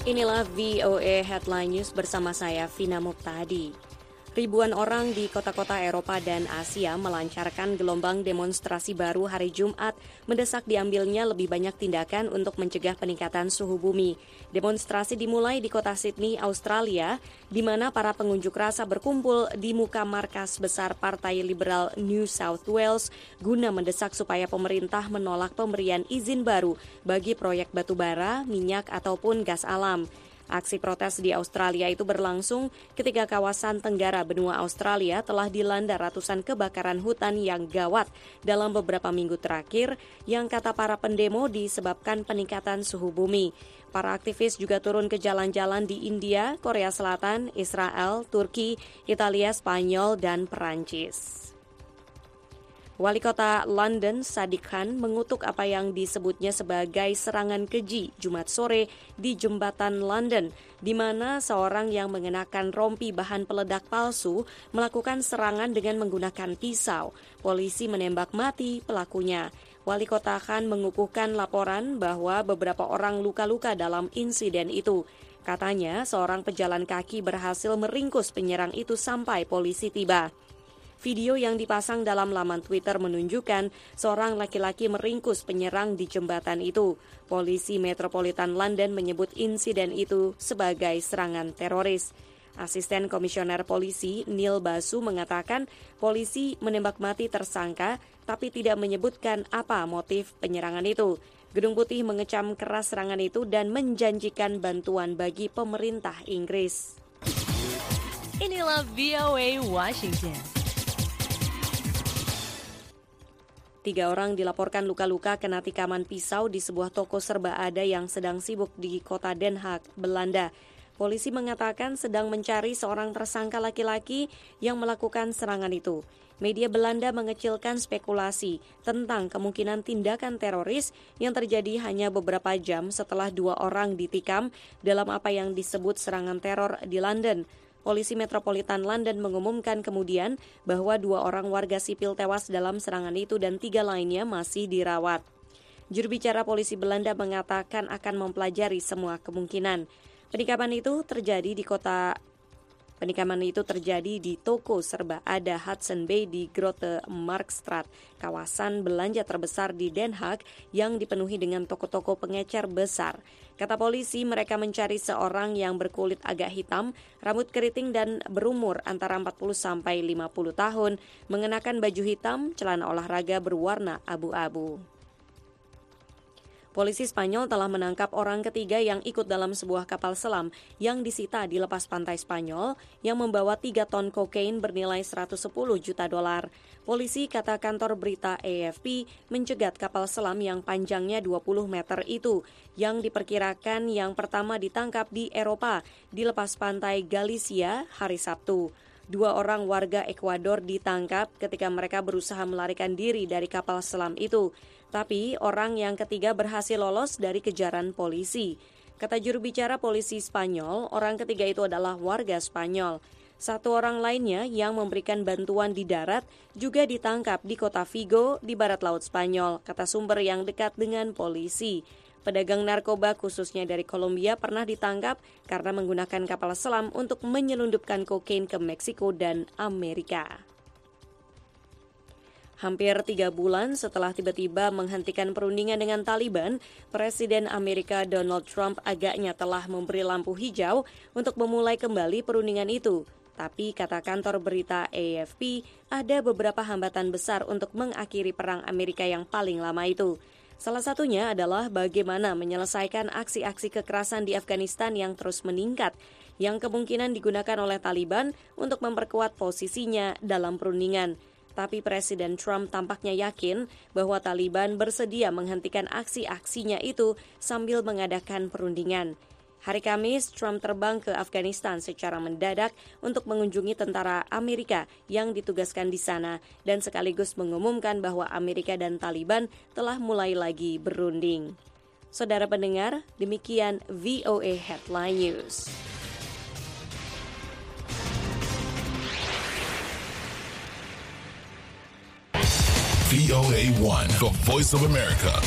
Inilah VOA Headline News bersama saya, Vina Muqtadi. Ribuan orang di kota-kota Eropa dan Asia melancarkan gelombang demonstrasi baru hari Jumat, mendesak diambilnya lebih banyak tindakan untuk mencegah peningkatan suhu bumi. Demonstrasi dimulai di kota Sydney, Australia, di mana para pengunjuk rasa berkumpul di muka markas besar Partai Liberal New South Wales guna mendesak supaya pemerintah menolak pemberian izin baru bagi proyek batubara, minyak ataupun gas alam. Aksi protes di Australia itu berlangsung ketika kawasan tenggara benua Australia telah dilanda ratusan kebakaran hutan yang gawat dalam beberapa minggu terakhir yang kata para pendemo disebabkan peningkatan suhu bumi. Para aktivis juga turun ke jalan-jalan di India, Korea Selatan, Israel, Turki, Italia, Spanyol, dan Perancis. Wali Kota London, Sadiq Khan, mengutuk apa yang disebutnya sebagai serangan keji Jumat sore di Jembatan London, di mana seorang yang mengenakan rompi bahan peledak palsu melakukan serangan dengan menggunakan pisau. Polisi menembak mati pelakunya. Wali Kota Khan mengukuhkan laporan bahwa beberapa orang luka-luka dalam insiden itu. Katanya, seorang pejalan kaki berhasil meringkus penyerang itu sampai polisi tiba. Video yang dipasang dalam laman Twitter menunjukkan seorang laki-laki meringkus penyerang di jembatan itu. Polisi Metropolitan London menyebut insiden itu sebagai serangan teroris. Asisten Komisioner Polisi Neil Basu mengatakan polisi menembak mati tersangka tapi tidak menyebutkan apa motif penyerangan itu. Gedung Putih mengecam keras serangan itu dan menjanjikan bantuan bagi pemerintah Inggris. Inilah VOA Washington. 3 orang dilaporkan luka-luka kena tikaman pisau di sebuah toko serba ada yang sedang sibuk di kota Den Haag, Belanda. Polisi mengatakan sedang mencari seorang tersangka laki-laki yang melakukan serangan itu. Media Belanda mengecilkan spekulasi tentang kemungkinan tindakan teroris yang terjadi hanya beberapa jam setelah 2 orang ditikam dalam apa yang disebut serangan teror di London. Polisi Metropolitan London mengumumkan kemudian bahwa 2 orang warga sipil tewas dalam serangan itu dan 3 lainnya masih dirawat. Juru bicara polisi Belanda mengatakan akan mempelajari semua kemungkinan. Penikaman itu terjadi di toko serba ada Hudson Bay di Grote Marktstraat, kawasan belanja terbesar di Den Haag yang dipenuhi dengan toko-toko pengecer besar. Kata polisi, mereka mencari seorang yang berkulit agak hitam, rambut keriting dan berumur antara 40 sampai 50 tahun, mengenakan baju hitam, celana olahraga berwarna abu-abu. Polisi Spanyol telah menangkap orang ketiga yang ikut dalam sebuah kapal selam yang disita di lepas pantai Spanyol yang membawa 3 ton kokain bernilai 110 juta dolar. Polisi, kata kantor berita AFP, mencegat kapal selam yang panjangnya 20 meter itu yang diperkirakan yang pertama ditangkap di Eropa di lepas pantai Galicia hari Sabtu. 2 orang warga Ekuador ditangkap ketika mereka berusaha melarikan diri dari kapal selam itu. Tapi orang yang ketiga berhasil lolos dari kejaran polisi. Kata juru bicara polisi Spanyol, orang ketiga itu adalah warga Spanyol. 1 orang lainnya yang memberikan bantuan di darat juga ditangkap di kota Vigo di barat laut Spanyol, kata sumber yang dekat dengan polisi. Pedagang narkoba khususnya dari Kolombia pernah ditangkap karena menggunakan kapal selam untuk menyelundupkan kokain ke Meksiko dan Amerika. Hampir 3 bulan setelah tiba-tiba menghentikan perundingan dengan Taliban, Presiden Amerika Donald Trump agaknya telah memberi lampu hijau untuk memulai kembali perundingan itu. Tapi kata kantor berita AFP, ada beberapa hambatan besar untuk mengakhiri perang Amerika yang paling lama itu. Salah satunya adalah bagaimana menyelesaikan aksi-aksi kekerasan di Afghanistan yang terus meningkat, yang kemungkinan digunakan oleh Taliban untuk memperkuat posisinya dalam perundingan. Tapi Presiden Trump tampaknya yakin bahwa Taliban bersedia menghentikan aksi-aksinya itu sambil mengadakan perundingan. Hari Kamis, Trump terbang ke Afghanistan secara mendadak untuk mengunjungi tentara Amerika yang ditugaskan di sana dan sekaligus mengumumkan bahwa Amerika dan Taliban telah mulai lagi berunding. Saudara pendengar, demikian VOA Headline News. VOA1, the voice of America.